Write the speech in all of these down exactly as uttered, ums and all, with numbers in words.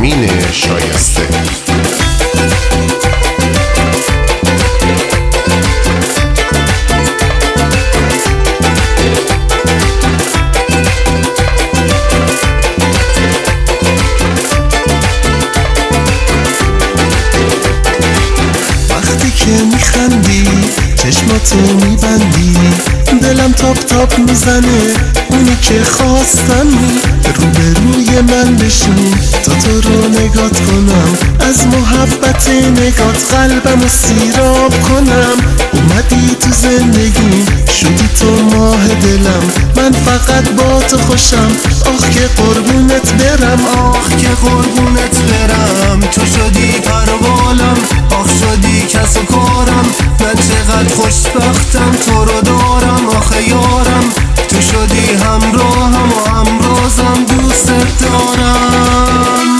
امین شایسته. وقتی که میخندی چشماتو میبندی دلم تاپ تاپ میزنه، اونی که خواستمی روبروی من بشین تا تو رو نگات کنم، از محبت نگات قلبم رو سیراب کنم. اومدی تو زندگیم شدی تو ماه دلم، من فقط با تو خوشم، آخ که قربونت برم، آخ که قربونت برم. تو شدی پروالم، آخ شدی کس و کارم، من چقدر خوشبختم تو رو دارم، آخه یارم. تو شدی همراهم و همرازم، دوست دارم.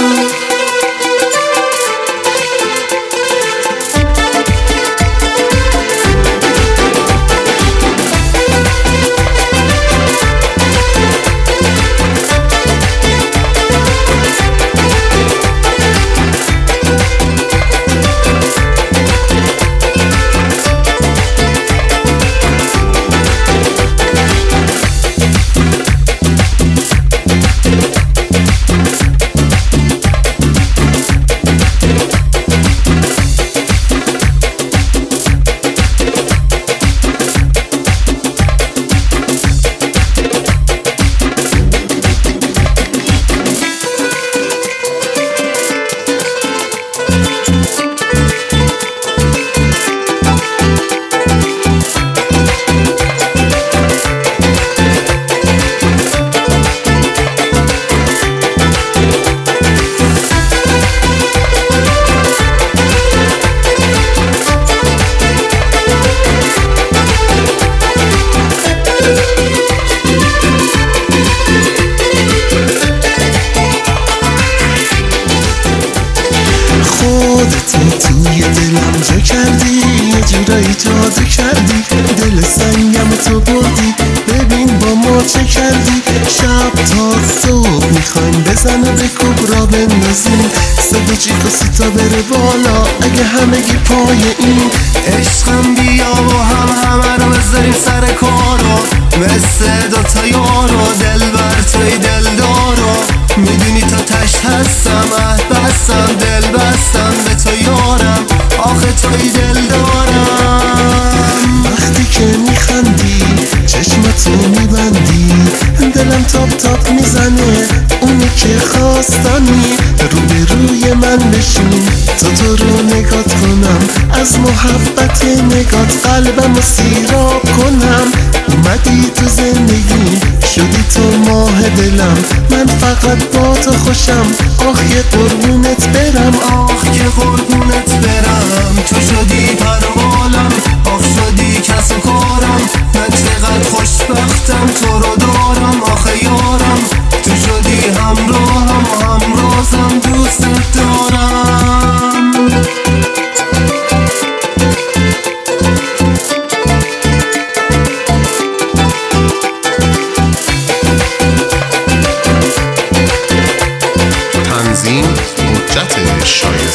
خودتو توی دلم جا کردی، یه جورایی جادو کردی، دل سنگم تو بردی، ببین با ما چه کردی. شب تا صبح میخوایم بزنه به کبرا بندازیم، صدا چیک و سیتا بره بالا اگه همگی پای این عشقم. بیا و هم همه رو بذاریم سر کارو، مثل دوتا یارو، دل بر توی دل دارو، میدونی تا تشت هستم، عهد بستم، دل بستم به تو یارم، آخه توی دل دارم. وقتی که میخندی چشمتو میبندی دلم تاپ تاپ میزنه، اونی که خواستمی روبروی من بشین تا تو رو نگات کنم، از محبت نگات قلبم رو سیراب کنم. اومدی تو زندگی شدی تو ماه دلم، من فقط با تو خوشم، آخ که قربونت برم، آخ که قربونت برم. تو شدی پروالم، آخ شدی کس و کارم، من چقدر خوشبختم تو رو دارم، آخه یارم. تو شدی همراهم و همرازم، دوست دارم. تنظیم حجت شایسته.